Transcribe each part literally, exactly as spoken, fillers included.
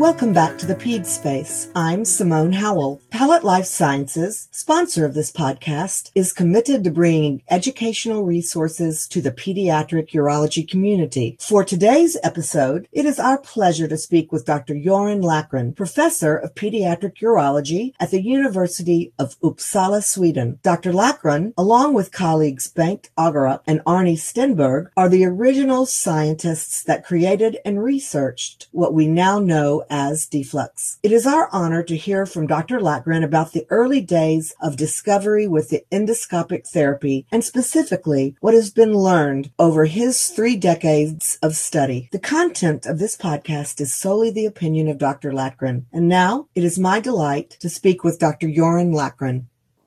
Welcome back to the Ped Space. I'm Simone Howell. Palette Life Sciences, sponsor of this podcast, is committed to bringing educational resources to the pediatric urology community. For today's episode, it is our pleasure to speak with Doctor Göran Lackren, professor of pediatric urology at the University of Uppsala, Sweden. Doctor Lackren, along with colleagues Bengt Agerup and Arne Stenberg, are the original scientists that created and researched what we now know as D-Flux. It is our honor to hear from Doctor Lackren about the early days of discovery with the endoscopic therapy and specifically what has been learned over his three decades of study. The content of this podcast is solely the opinion of Doctor Lackren. And now it is my delight to speak with Doctor Göran Lackren.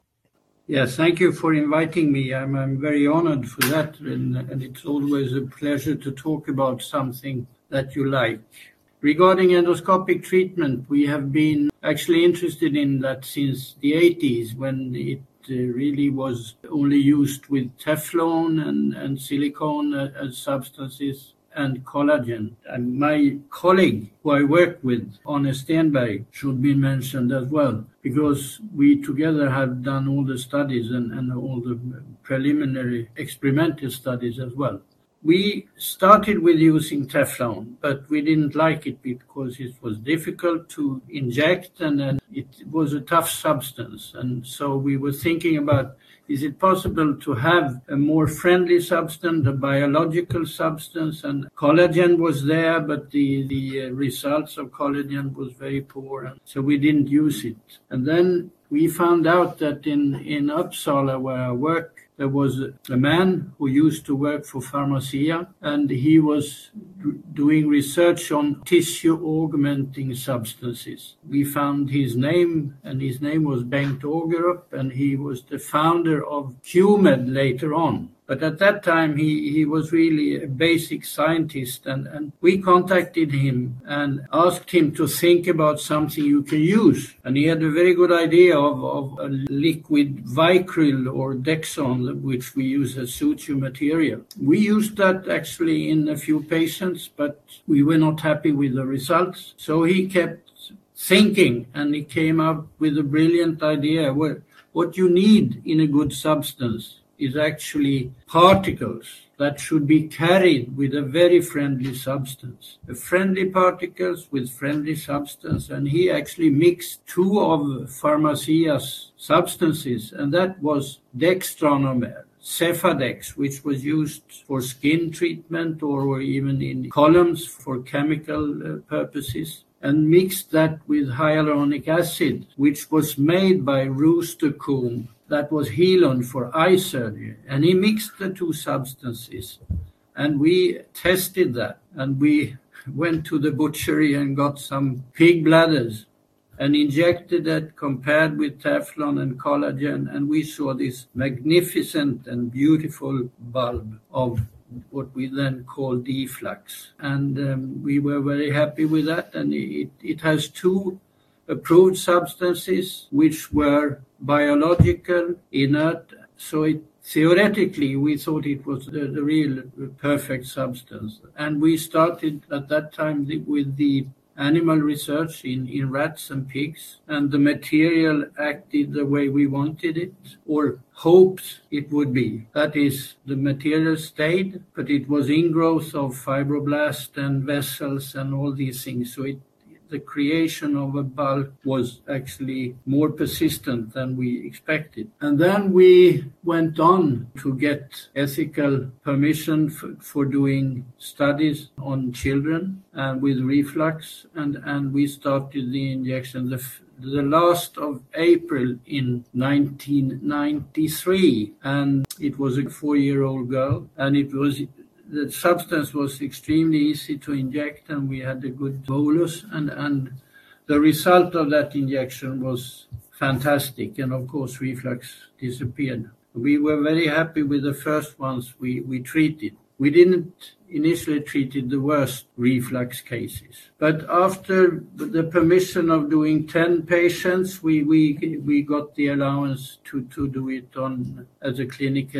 Yes, thank you for inviting me. I'm, I'm very honored for that, and, and it's always a pleasure to talk about something that you like. Regarding endoscopic treatment, we have been actually interested in that since the eighties, when it uh, really was only used with Teflon and, and silicone as substances and collagen. And my colleague who I work with, Arne Stenberg, should be mentioned as well, because we together have done all the studies and, and all the preliminary experimental studies as well. We started with using Teflon, but we didn't like it because it was difficult to inject and then it was a tough substance. And so we were thinking about, is it possible to have a more friendly substance, a biological substance? And collagen was there, but the, the results of collagen was very poor. And so we didn't use it. And then we found out that in, in Uppsala, where I work, there was a man who used to work for Pharmacia, and he was doing research on tissue augmenting substances. We found his name, and his name was Bengt Agerup, and he was the founder of QMed later on. But at that time, he, he was really a basic scientist, and, and we contacted him and asked him to think about something you can use. And he had a very good idea of, of a liquid Vicryl or Dexon, which we use as suture material. We used that actually in a few patients, but we were not happy with the results. So he kept thinking, and he came up with a brilliant idea. Well, what you need in a good substance is actually particles that should be carried with a very friendly substance. A friendly particles with friendly substance, and he actually mixed two of Pharmacia's substances, and that was dextronomer, Cefadex, which was used for skin treatment or even in columns for chemical uh, purposes, and mixed that with hyaluronic acid, which was made by Roostercombe. That was Helon for eye surgery. And he mixed the two substances. And we tested that. And we went to the butchery and got some pig bladders and injected that, compared with Teflon and collagen. And we saw this magnificent and beautiful bulb of what we then call D-Flux. And um, we were very happy with that. And it, it has two approved substances which were biological, inert. So it, theoretically, we thought it was the, the real perfect substance. And we started at that time with the animal research in, in rats and pigs, and the material acted the way we wanted it, or hoped it would be. That is, the material stayed, but it was ingrowth of fibroblast and vessels and all these things. So it the creation of a bulk was actually more persistent than we expected. And then we went on to get ethical permission for, for doing studies on children and with reflux, and, and we started the injection the, the last of April in nineteen ninety-three. And it was a four-year-old girl, and it was the substance was extremely easy to inject, and we had a good bolus, and, and the result of that injection was fantastic. And of course, reflux disappeared. We were very happy with the first ones we, we treated. We didn't initially treated the worst reflux cases. But after the permission of doing ten patients, we, we, we got the allowance to, to do it on as a clinical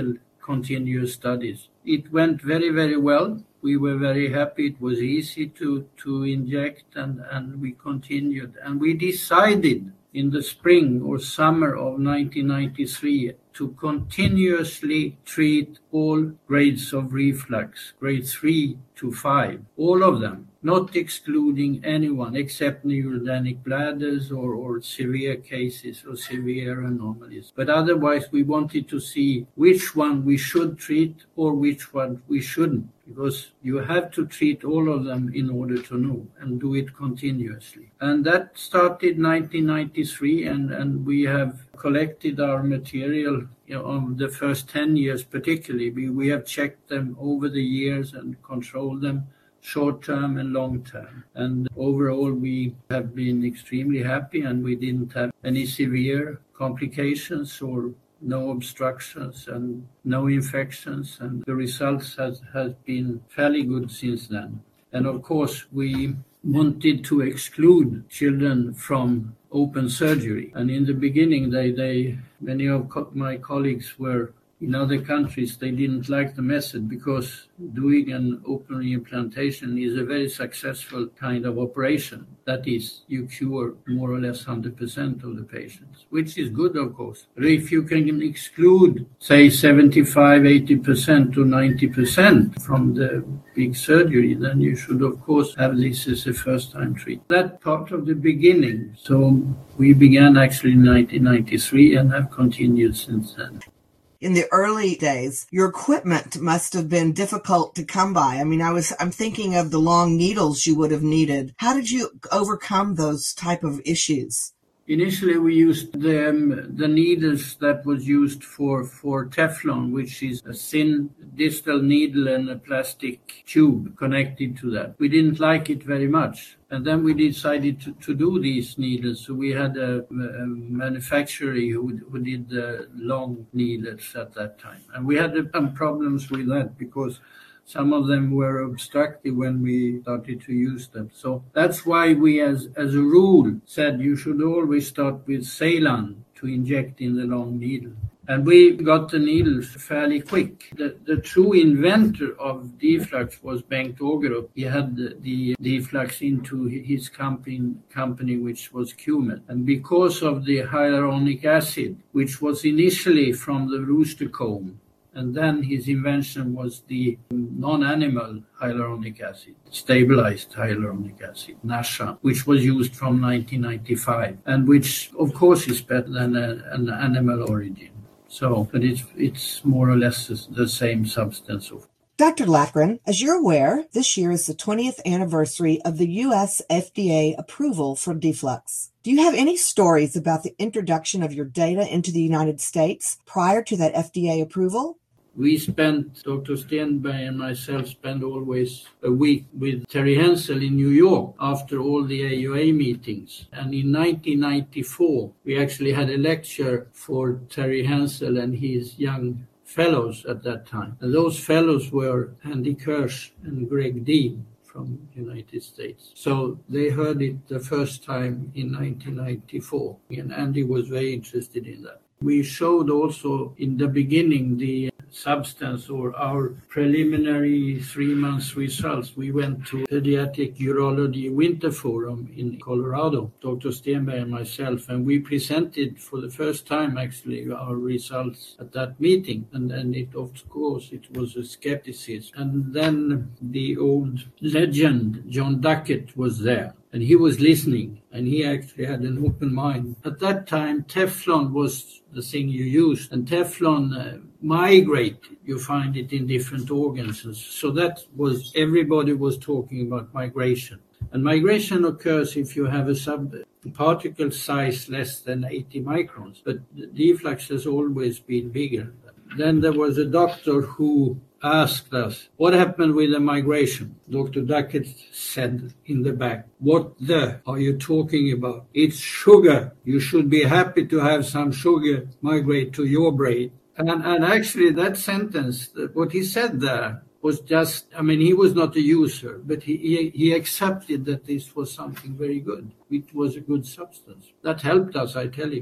continuous studies. It went very, very well. We were very happy. It was easy to, to inject, and, and we continued. And we decided in the spring or summer of nineteen ninety-three to continuously treat all grades of reflux, grade three to five, all of them, not excluding anyone except neurogenic bladders or, or severe cases or severe anomalies. But otherwise, we wanted to see which one we should treat or which one we shouldn't, because you have to treat all of them in order to know and do it continuously. And that started nineteen ninety-three, and, and we have collected our material, you know, on the first ten years particularly. We, we have checked them over the years and controlled them short-term and long-term. And overall, we have been extremely happy, and we didn't have any severe complications or no obstructions and no infections, and the results has, has been fairly good since then. And of course, we wanted to exclude children from open surgery. And in the beginning, they, they many of co- my colleagues were in other countries. They didn't like the method because doing an open reimplantation is a very successful kind of operation. That is, you cure more or less one hundred percent of the patients, which is good, of course. But if you can exclude, say, seventy-five, eighty percent to ninety percent from the big surgery, then you should, of course, have this as a first-time treatment. That part of the beginning. So we began actually in nineteen ninety-three and have continued since then. In the early days, your equipment must have been difficult to come by. I mean, I was, I'm thinking of the long needles you would have needed. How did you overcome those type of issues? Initially, we used the, um, the needles that was used for, for Teflon, which is a thin distal needle and a plastic tube connected to that. We didn't like it very much. And then we decided to, to do these needles. So we had a, a manufacturer who, who did the long needles at that time. And we had some problems with that because some of them were obstructive when we started to use them. So that's why we, as, as a rule, said you should always start with saline to inject in the long needle. And we got the needles fairly quick. The, the true inventor of D-Flux was Bengt Ågerup. He had the, the D-Flux into his company, company, which was Cumet. And because of the hyaluronic acid, which was initially from the rooster comb, and then his invention was the non-animal hyaluronic acid, stabilized hyaluronic acid, Nasha, which was used from nineteen ninety-five, and which, of course, is better than a, an animal origin. So, but it's, it's more or less the same substance. Doctor Lackren, as you're aware, this year is the twentieth anniversary of the U S F D A approval for D-Flux. Do you have any stories about the introduction of your data into the United States prior to that F D A approval? We spent, Doctor Stenberg and myself spent always a week with Terry Hensel in New York after all the A U A meetings. And in nineteen ninety-four, we actually had a lecture for Terry Hensel and his young fellows at that time. And those fellows were Andy Kirsch and Greg Dean from the United States. So they heard it the first time in nineteen ninety-four, and Andy was very interested in that. We showed also in the beginning the substance or our preliminary three months results. We went to Pediatric Urology Winter Forum in Colorado, Doctor Stenberg and myself, and we presented for the first time actually our results at that meeting. And then it, of course, it was a skepticism. And then the old legend, John Duckett, was there. And he was listening, and he actually had an open mind. At that time, Teflon was the thing you used, and Teflon uh, migrate, you find it in different organs. So that was, everybody was talking about migration. And migration occurs if you have a sub particle size less than eighty microns, but the D-Flux has always been bigger. Then there was a doctor who asked us, what happened with the migration? Doctor Duckett said in the back, what the are you talking about? It's sugar. You should be happy to have some sugar migrate to your brain. And, and actually that sentence, what he said there was just, I mean, he was not a user, but he, he, he accepted that this was something very good. It was a good substance. That helped us, I tell you.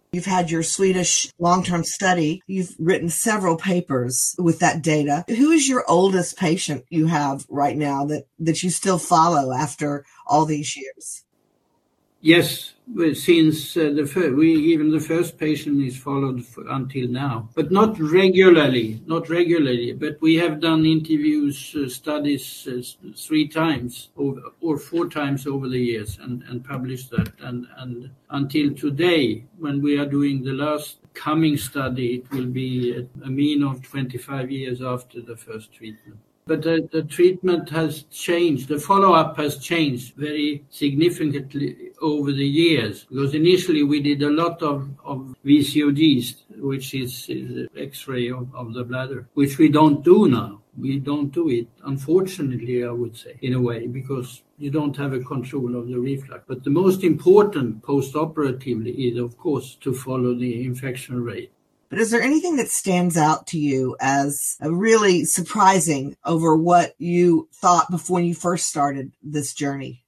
You've had your Swedish long-term study. You've written several papers with that data. Who is your oldest patient you have right now that, that you still follow after all these years? Yes, since uh, the first, we even the first patient is followed for, until now, but not regularly, not regularly. But we have done interviews, uh, studies uh, three times over, or four times over the years, and, and published that. And, and until today, when we are doing the last coming study, it will be a, a mean of twenty-five years after the first treatment. But the, the treatment has changed. The follow-up has changed very significantly over the years, because initially we did a lot of, of V C O Ds, which is, is X-ray of, of the bladder, which we don't do now. We don't do it, unfortunately, I would say, in a way, because you don't have a control of the reflux. But the most important post-operatively is, of course, to follow the infection rate. But is there anything that stands out to you as really surprising over what you thought before you first started this journey?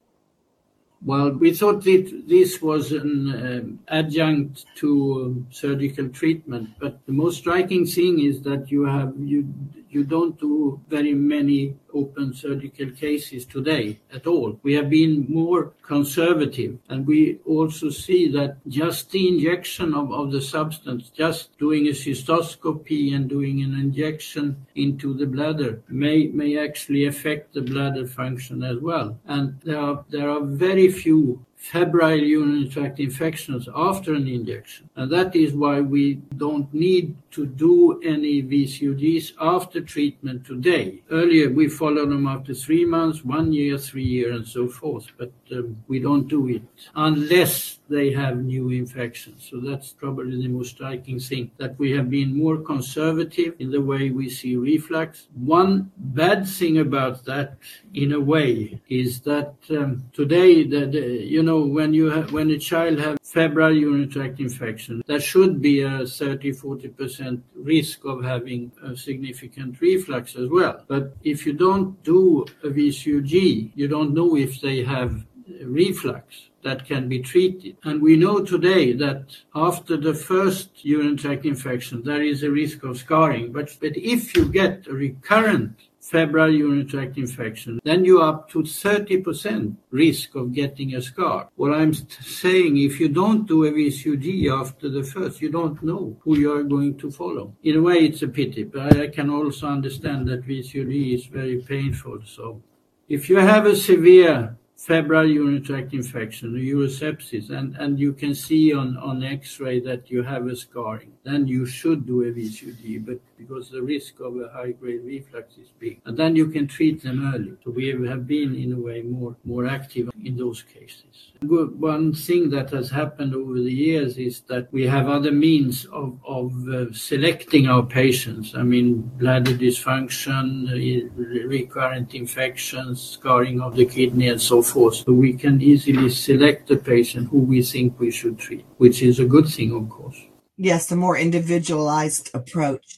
Well, we thought that this was an um, adjunct to um, surgical treatment, but the most striking thing is that you have you you don't do very many open surgical cases today at all. We have been more conservative, and we also see that just the injection of, of the substance, just doing a cystoscopy and doing an injection into the bladder may may actually affect the bladder function as well. And there are there are very few febrile urinary tract infections after an injection. And that is why we don't need to do any V C O Ds after treatment today. Earlier, we followed them after three months, one year, three years, and so forth. But um, we don't do it unless they have new infections. So that's probably the most striking thing, that we have been more conservative in the way we see reflux. One bad thing about that, in a way, is that um, today, the, the, you know, when you have, when a child has febrile urinary tract infection, there should be a thirty to forty percent risk of having a significant reflux as well. But if you don't do a V C O G, you don't know if they have reflux that can be treated. And we know today that after the first urinary tract infection, there is a risk of scarring. But, but if you get a recurrent febrile urinary tract infection, then you're up to thirty percent risk of getting a scar. What I'm saying, if you don't do a V C O G after the first, you don't know who you are going to follow. In a way, it's a pity, but I can also understand that V C O G is very painful. So if you have a severe febrile urinary tract infection, urosepsis, and, and you can see on, on X-ray that you have a scarring, then you should do a V C O G, but because the risk of a high-grade reflux is big. And then you can treat them early. So we have been, in a way, more, more active in those cases. One thing that has happened over the years is that we have other means of, of uh, selecting our patients. I mean, bladder dysfunction, uh, recurrent infections, scarring of the kidney, and so forth. So we can easily select the patient who we think we should treat, which is a good thing, of course. Yes, a more individualized approach.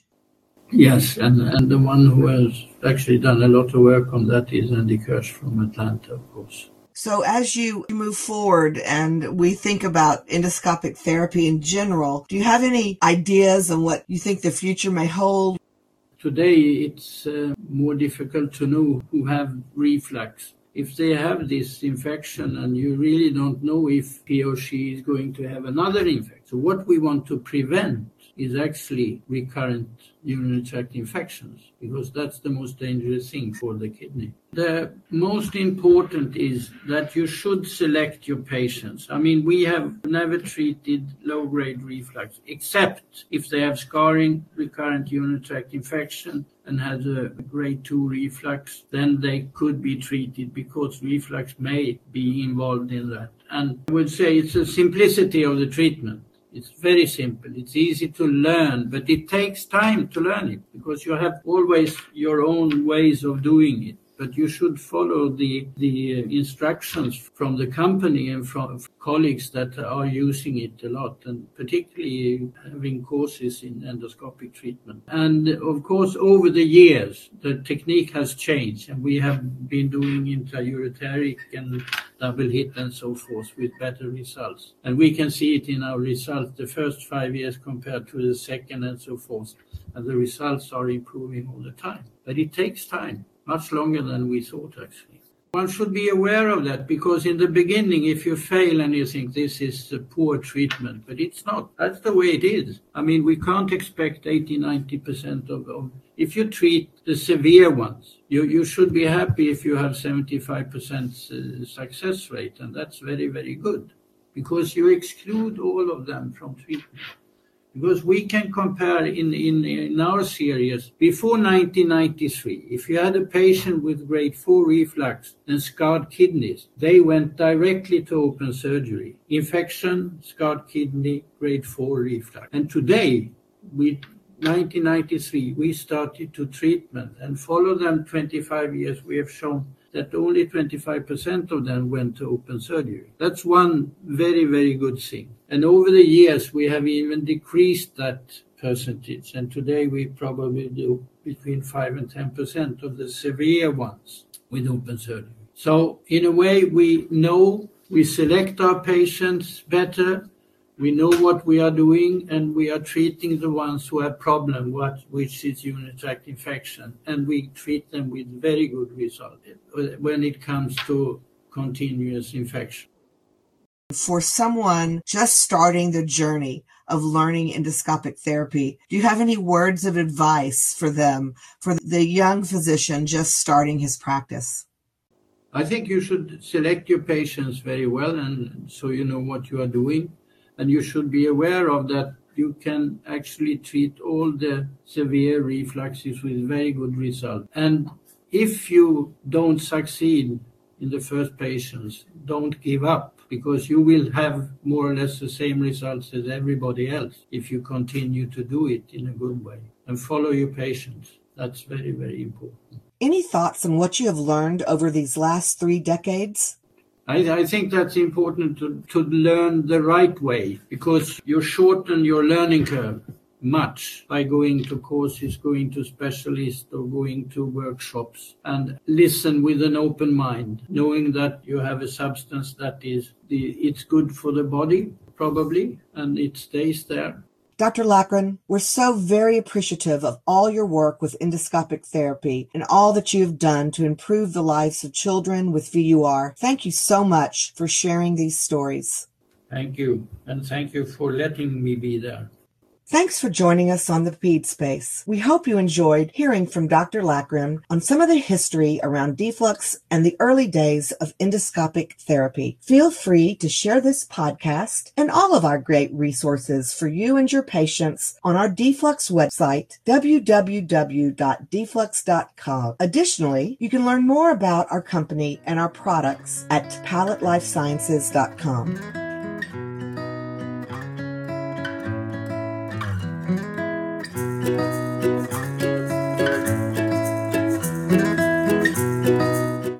Yes, and, and the one who has actually done a lot of work on that is Andy Kirsch from Atlanta, of course. So as you move forward and we think about endoscopic therapy in general, do you have any ideas on what you think the future may hold? Today, it's uh, more difficult to know who have reflux. If they have this infection and you really don't know if he or she is going to have another infection. So what we want to prevent is actually recurrent urinary tract infections, because that's the most dangerous thing for the kidney. The most important is that you should select your patients. I mean, we have never treated low-grade reflux, except if they have scarring, recurrent urinary tract infection, and has a grade two reflux, then they could be treated because reflux may be involved in that. And I would say it's the simplicity of the treatment. It's very simple. It's easy to learn, but it takes time to learn it because you have always your own ways of doing it. but you should follow the, the instructions from the company and from colleagues that are using it a lot, and particularly having courses in endoscopic treatment. And of course, over the years, the technique has changed, and we have been doing intraureteric and double hit and so forth with better results. And we can see it in our results the first five years compared to the second and so forth. And the results are improving all the time. But it takes time, much longer than we thought, actually. One should be aware of that, because in the beginning, if you fail and you think this is a poor treatment, but it's not. That's the way it is. I mean, we can't expect eighty, ninety percent of, of if you treat the severe ones, you, you should be happy if you have seventy-five percent success rate, and that's very, very good, because you exclude all of them from treatment. Because we can compare in, in, in our series, before nineteen ninety-three, if you had a patient with grade four reflux and scarred kidneys, they went directly to open surgery. Infection, scarred kidney, grade four reflux. And today, with nineteen ninety-three, we started to treatment and follow them twenty-five years. We have shown that only twenty-five percent of them went to open surgery. That's one very, very good thing. And over the years, we have even decreased that percentage. And today we probably do between five and ten percent of the severe ones with open surgery. So in a way, we know we select our patients better. We know what we are doing, and we are treating the ones who have problem, what, which is urinary tract infection, and we treat them with very good results when it comes to continuous infection. For someone just starting the journey of learning endoscopic therapy, do you have any words of advice for them, for the young physician just starting his practice? I think you should select your patients very well, and so you know what you are doing. And you should be aware of that you can actually treat all the severe refluxes with very good result. And if you don't succeed in the first patients, don't give up, because you will have more or less the same results as everybody else if you continue to do it in a good way and follow your patients. That's very, very important. Any thoughts on what you have learned over these last three decades? I, I think that's important to, to learn the right way, because you shorten your learning curve much by going to courses, going to specialists, or going to workshops, and listen with an open mind, knowing that you have a substance that is the it's good for the body, probably, and it stays there. Doctor Lackren, we're so very appreciative of all your work with endoscopic therapy and all that you have done to improve the lives of children with V U R. Thank you so much for sharing these stories. Thank you, and thank you for letting me be there. Thanks for joining us on the Ped Space. We hope you enjoyed hearing from Doctor Lackren on some of the history around D-Flux and the early days of endoscopic therapy. Feel free to share this podcast and all of our great resources for you and your patients on our D-Flux website, w w w dot d flux dot com. Additionally, you can learn more about our company and our products at palate life sciences dot com.